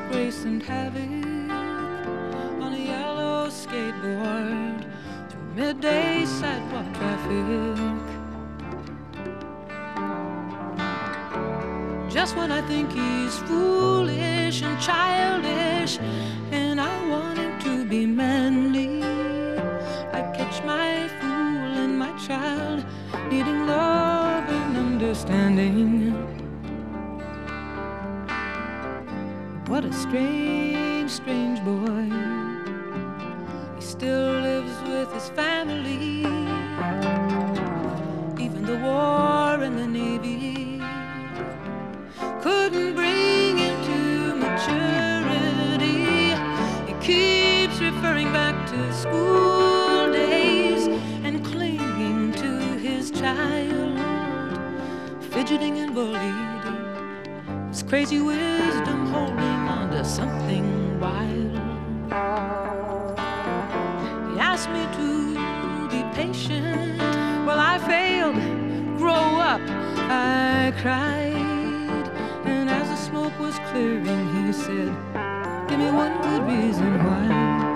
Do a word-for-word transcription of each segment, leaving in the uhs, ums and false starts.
grace and havoc on a yellow skateboard through midday sidewalk traffic. Just when I think he's foolish and childish and I want him to be manly, I catch my fool and my child needing love and understanding. What a strange, strange boy. He still lives with his family. Even the war and the Navy couldn't bring him to maturity. He keeps referring back to school days and clinging to his child, fidgeting and bullied, his crazy wisdom holding on to something wild. He asked me to be patient. Well, I failed. Grow up, I cried. And as the smoke was clearing, he said, give me one good reason why.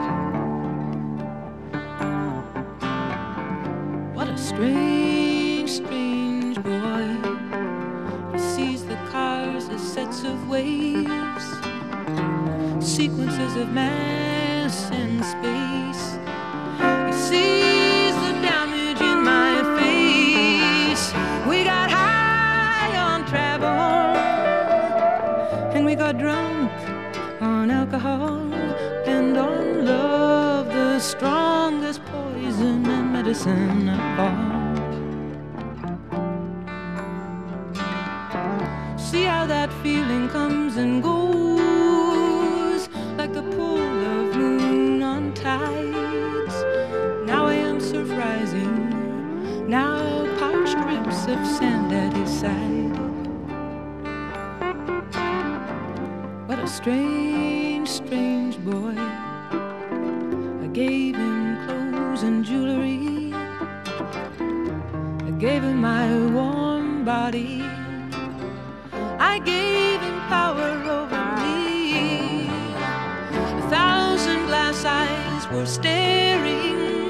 What a strange, strange boy. He sees the cars as sets of waves, sequences of mass and space. He sees the damage in my face. We got high on travel, and we got drunk on alcohol and on love, the strongest poison and medicine of all. See how that feeling comes and goes like the pull of moon on tides. Now I am surf rising, now parched ribs of sand at his side. What a strange, strange boy. I gave him clothes and jewelry, I gave him my warm body, I gave him power over me. A thousand glass eyes were staring